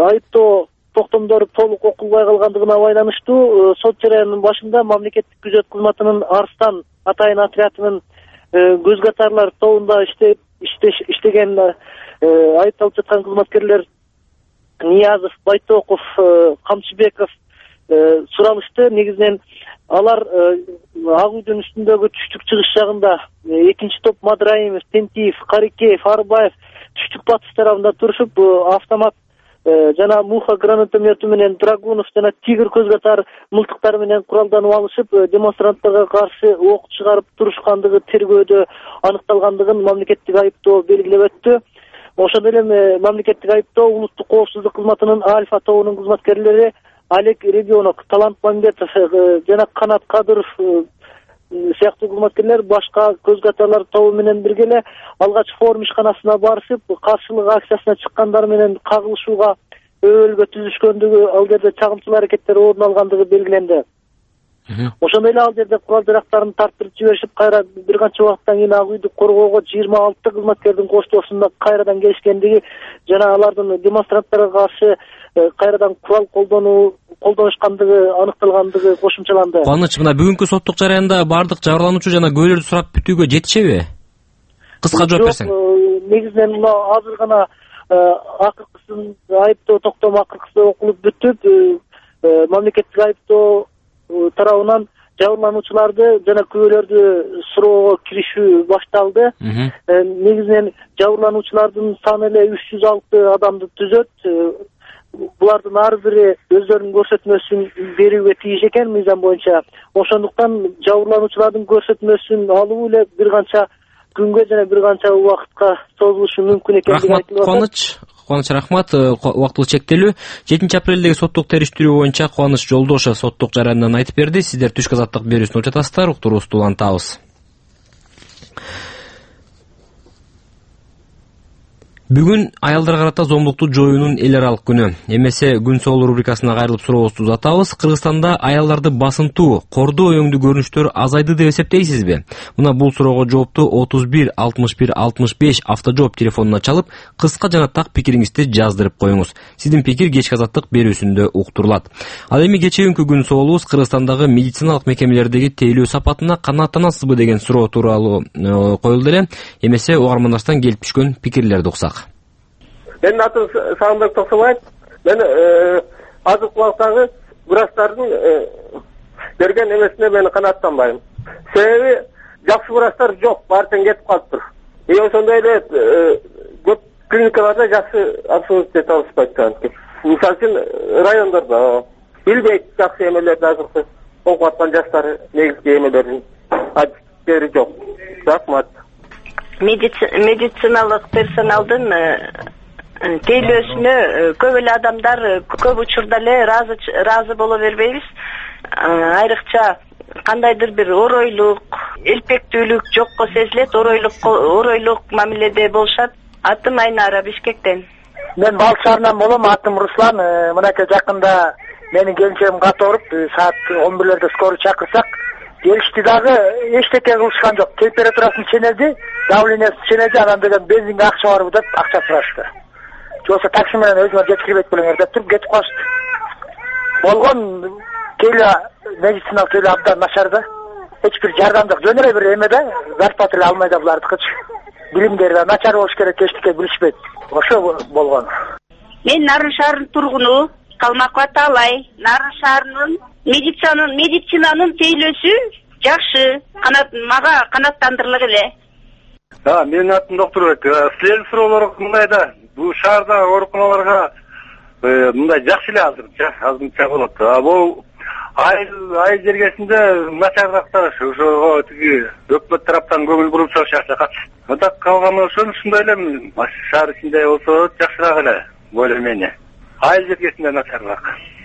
айыптоо токтомдор толук окулбай калгандыгына байланыштуу сот жараянынын башында мамлекеттик күзөт кызматынын Арстан атайын отрядынын көз катарлар тобунда иштеген айыпталып жаткан кызматкерлер Ниязов, Байтоков, Камчыбеков суралышты. Негизинен алар ак үйдүн үстүндөгү түштүк чыгыш жагында экинчи топ Мадраимов, Тентиев, Карикеев, Арбаев түштүк батыш тарабында турушуп автомат жана муха гранатомету менен Драгунов жана Тигр көз катар мылтыктары менен куралданып алышып, демонстранттарга каршы ок чыгарып турушкандыгы тергөөдө аныкталгандыгын мамлекеттик айыптоо белгилеп өттү. Ошондой эле мамлекеттик айыптоо улуттук коопсуздук кызматынын Альфа тобунун кызматкерлери Олег Ребенок, Талант Мамбетов жана Канат Кадыров сыяктуу кызматкерлер башка көз катарлар тобу менен бирге эле алгач форум ишканасына барышып, каршылык акциясына чыккандар менен кагылышууга өбөлгө түзүшкөндүгү, ал жерде чагымчыл аракеттер орун алгандыгы белгиленди. Ошондой эле ал жерде курал жарактарын тартып жиберишип, кайра бир канча убакыттан кийин ак үйдү коргоого 26 кызматкердин коштоосунда кайрадан келишкендиги жана алардын демонстранттарга каршы кайрадан курал колдонушкандыгы аныкталгандыгы кошумчаланды. Кубаныч, мына бүгүнкү соттук жараянда бардык жабырлануучу жана күбөлөрдү сурап бүтүүгө жетишеби? Кыска жооп берсең. Негизинен азыр гана акыркысын айыптоо токтом акыркысы окулуп бүтүп, мамлекеттик айыптоо тарабынан жабырлануучуларды жана күбөлөрдү суроого киришүү башталды. Негизинен жабырлануучулардын саны эле 306 адамды түзөт. Булардын ар бири өздөрүнүн көрсөтмөсүн берүүгө тийиш экен мыйзам боюнча. Ошондуктан жабырлануучулардын көрсөтмөсүн алуу эле бир канча күнгө жана бир канча убакытка созулушу мүмкүн экендиги айтылып атат. Кубаныч, рахмат. Убактылык чектелүү. 7 апрелдеги соттук териштирүү боюнча Кубаныч Жолдошов соттук жараяндан айтып берди. Сиздер түшкү азаттык берүүсүн учатасыздар. Уктуруубузду улантабыз. Бүгүн аялдарга карата зомбулукту жоюунун эл аралык күнү. Эмесе күн соолу рубрикасына кайрылып сурообузду узатабыз. Кыргызстанда аялдарды басынтуу, кордоо өңдүү көрүнүштөр азайды деп эсептейсизби? Мына бул суроого жоопту 31 61 65 автожжооп телефонуна чалып, кыска жана так пикириңизди жаздырып коюңуз. Сиздин пикир кечки азаттык берүүсүндө уктурулат. Ал эми кечээкүнкү күн соолубуз Кыргызстандагы медициналык мекемелердеги тейлөө сапатына канааттанасызбы деген суроо тууралуу коюлду эле. Эмесе угармандардан келип түшкөн пикирлерди уксак. Менин атым Сагынбек Токсобаев. Мен азыркы убактагы врачтардын берген эмесине мен канааттанбайм. Себеби жакшы врачтар жок, баары тең кетип калыптыр. Ошондой эле көп клиникаларда жакшы абсолютно табышпайт. Мисалы үчүн райондордо билбейт жакшы эмелерди азыркы окуп аткан жаштар негизги эмелерин адистери жок. Рахмат. Медициналык персоналдын тейлөөсүнө көп эле адамдар көп учурда эле ыраазы боло бербейбиз. Айрыкча кандайдыр бир оройлук, элпектүүлүк жокко сезилет, оройлук мамиледе болушат. Атым Айнара, Бишкектен. Мен Бал шаарынан болом, атым Руслан. Мынакей жакында менин келинчегим кат ооруп, саат 11-лерде скорый чакырсак, келишти дагы эчтеке кылышкан жок. Температурасын ченеди, давлениясы ченеди, анан деген бензинге акча барбы деп акча сурашты. Жоксо такси менен өзүңөр жеткирбейт белеңер деп туруп кетип калышты. Болгон тейлөө медициналык тейлөө абдан начар да. Эч бир жардамдык жөн эле бир эме да, зарплата эле алмай да булардыкычы. Билимдери да начар болуш керек, эчтеке билишпейт. Ошо болгон. Мен Нарын шаарынын тургуну, Калмакова Талай. Нарын шаарынын медицинанын тейлөөсү жакшы. Мага канааттандырылгы эле. Менин атым Доктурбек. Силердин суроолор мындайда, бул шаарда ооруканаларга мындай жакшы эле азырынча болот. Бул айыл жергесинде начарыраактар ошого тиги өкмөт тараптан көңүл буруп чыгышат. Так калганы ушундай эле шаар ичинде болсо жакшыраак эле более менее. Айыл жергесинде начарыраак.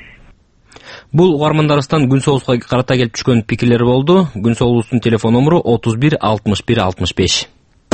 Бул угармандарыбыздан күн соолубузга карата келип түшкөн пикирлер болду. Күн соолубуздун телефон номуру 31 61 65.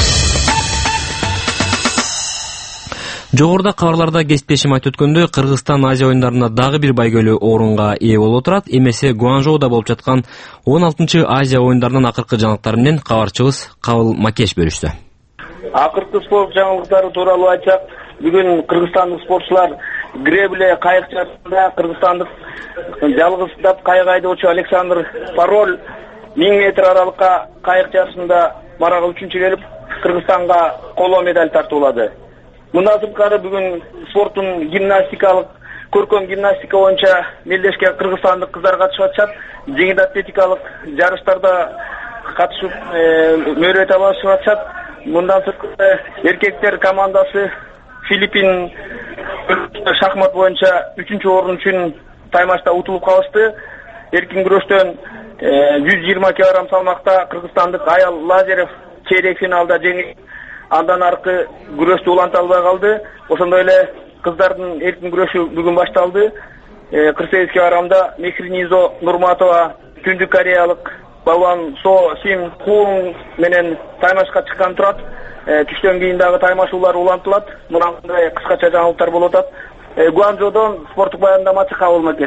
Жогоруда кабарларда кесиптешим айтып өткөндөй, Кыргызстан Азия оюндарында дагы бир байгөлүү орунга ээ болуп отурат. Эмесе Гуанчжоуда болуп жаткан 16-чы Азия оюндарынын акыркы жаңылыктары менен кабарчыбыз Кабыл Макеш бөлүштү. Акыркы спорт жаңылыктары тууралуу айтсак, бүгүн кыргызстандык спортчулар Гребле кайыкчасында кыргызстандык жалгыздап кайык айдоочу Александр Пароль 1000 метр аралыкка кайыкчасында марага 3-чү келип, Кыргызстанга коло медаль тартуулады. Мындан сырткары бүгүн спорттун гимнастикалык, көркөм гимнастика боюнча мелдешкен кыргызстандык кыздар катышып атышат. Жеңил атлетикалык жарыштарда катышып мөрөт алышып атышат. Мындан сырткары эркектер командасы Филиппин шахмат боюнча 3-чү орун үчүн таймашта утулуп калышты. Эркин күрөштөн 120 кг салмакта кыргызстандык Аял Лазарев чейрек финалда жеңип, андан аркы күрөштү уланта албай калды. Ошондой эле кыздардын эркин күрөшү бүгүн башталды. 48 кг Мехринизо Нурматова Түндүк Кореялык балуан Со Сим Хун менен таймашка чыккан турат. Түштөн кийин дагы таймашуулар улантылат. Мындай кыскача жаңылыктар болуп атат. Гуанчжоудон спорттук баяндамачы Кабыл Макес.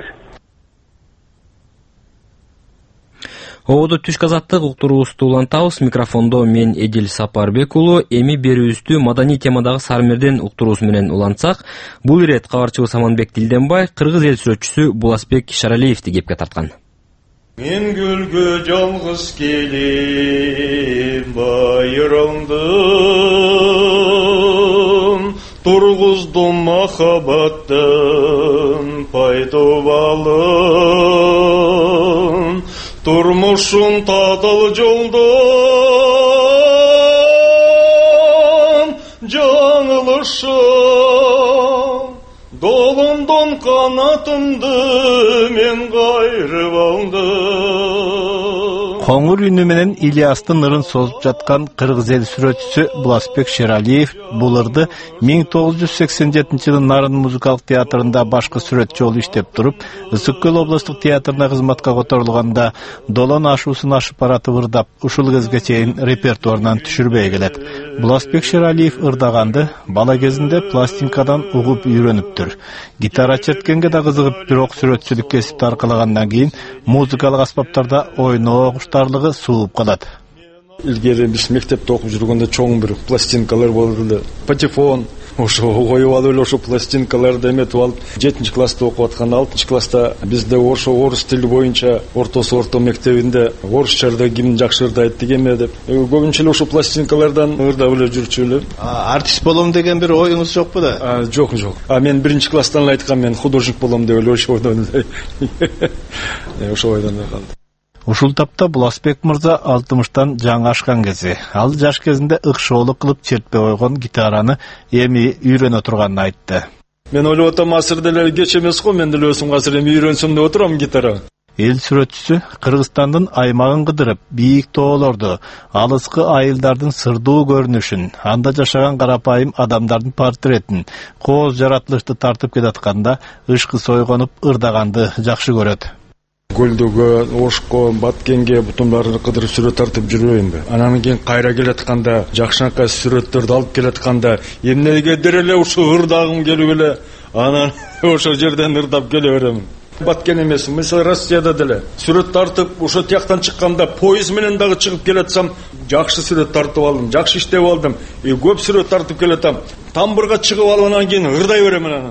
Ободо түшкү азаттык уктуруубузду улантабыз. Микрофондо мен Эдил Сапарбек уулу. Эми берүүбүздү маданий темадагы Сармерден уктуруубуз менен улантсак, бул ирет кабарчыбыз Аманбек Дилденбай кыргыз эл сүрөтчүсү Буласбек Шаралиевди кепке тарткан. Мен гүлгө жалгыз келип байыраңдым, тургуздум махабаттын пайдабалын, турмушум татыл жолдон жаңылышым, долундон канатымды мен кайрып алдым. Коңур үнү менен Ильястын ырын созуп жаткан кыргыз эл сүрөтчүсү Буласбек Шералиев бул ырды 1987-жылы Нарын музыкалык театрында башкы сүрөтчү болуп иштеп туруп, Ысык Көл облустук театрына кызматка которулганда долон ашуусун ашып баратып ырдап, ушул кезге чейин репертуарынан түшүрбөй келет. Буласбек Шералиев ырдаганды бала кезинде пластинкадан угуп үйрөнүптүр. Гитара черткенге да кызыгып, бирок сүрөтчүлүк кесипти аркалагандан кийин музыкалык аспаптарда ойноо куштарлыгы сууп калат. Илгери биз мектепте окуп жүргөндө чоң бир пластинкалар болду. Патефон, ошо коюп алып эле ошо пластинкаларды эметип алып, 7-класста окуп атканда 6-класста бизде ошо орус тили боюнча орто мектебинде орусчаларда ким жакшы ырдайт дегенме деп. Көбүнчө эле ошо пластинкалардан ырдап эле жүрчү эле. Артист болом деген бир оюңуз жокпу да? Жок. Мен 1-класстан эле айткам, мен художник болом деп эле ошо ойдон калды. Ушул тапта Буласбек мырза 60-тан жаңы ашкан кези. Ал жаш кезинде ыкшоолук кылып чертпей койгон гитараны эми үйрөнө турганын айтты. Мен ойлоп атам, азыр деле кеч эмес го, мен деле өзүм азыр эми үйрөнсөм деп отурам гитара. Эл сүрөтчүсү Кыргызстандын аймагын кыдырып, бийик тоолорду, алыскы айылдардын сырдуу көрүнүшүн, анда жашаган карапайым адамдардын портретін, кооз жаратылышты тартып келатканда ышкы сойгонуп ырдаганды жакшы көрөт. Көлдөгө, Ошко, Баткенге бутумдарын кыдырып сүрөт тартып жүрөйүнбү. Анан кийин кайра келатканда, жакшынакай сүрөттөрдү алып келатканда, эмнеге деле ушу ырдагым келип эле, анан ошо жерден ырдап келе берем. Баткен эмес, мисалы Россияда деле сүрөт тартып, ошо тияктан чыкканда поезд менен дагы чыгып келатсам, жакшы сүрөт тартып алдым, жакшы иштеп алдым. Көп сүрөт тартып келатам. Тамбурга чыгып алгандан кийин ырдай берем анан.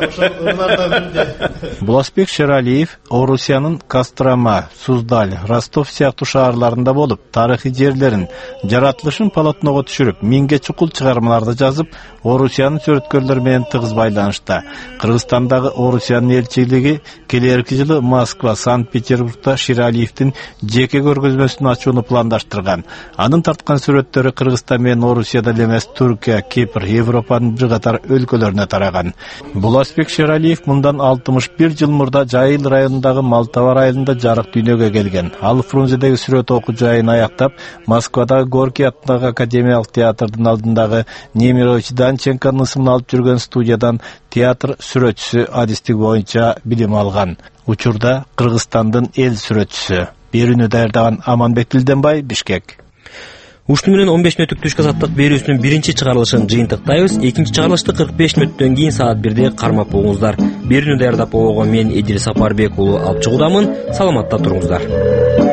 Буласбек Шералиев Орусиянын Кострома, Суздаль, Ростов сыяктуу шаарларында болуп, тарыхый жерлерин, жаратылышын полотного түшүрүп, 1000ге чукул чыгармаларды жазып, Орусиянын сүрөткөрлөрү менен тыгыз байланышта. Кыргызстандагы Орусиянын элчилиги келерки жылы Москва, Санкт-Петербургда Шералиевдин жеке көргөзмөсүн ачууну пландаштырган. Анын тарткан сүрөттөрү Кыргызстан менен Орусияда эмес, Түркия, Кипр, Европанын бир катар өлкөлөрүнө тараган. Буласбек Шералиев мындан 61 жыл мурда Жайыл районундагы Малтабар айылында жарык дүйнөгө келген. Ал Фрунзедеги сүрөт окуу жайын аяктап, Москвадагы Горький атындагы академиялык театрдын алдындагы Немирович Данченконун ысымын алып жүргөн студиядан театр сүрөтчүсү адистик боюнча билим алган. Учурда Кыргызстандын эл сүрөтчүсү. Берүүнү даярдаган Аманбек Дилденбай, Бишкек. Ушуну менен 15 мүнөттүк түшкү азаттык берүүсүнүн биринчи чыгарылышын жыйынтыктайбыз. Экинчи чыгарылышты 45 мүнөттөн кийин саат 1-де кармап болуңуздар. Берүүнү даярдап болгон мен Эдил Сапарбек уулу алып чыгуудамын. Саламатта туруңуздар.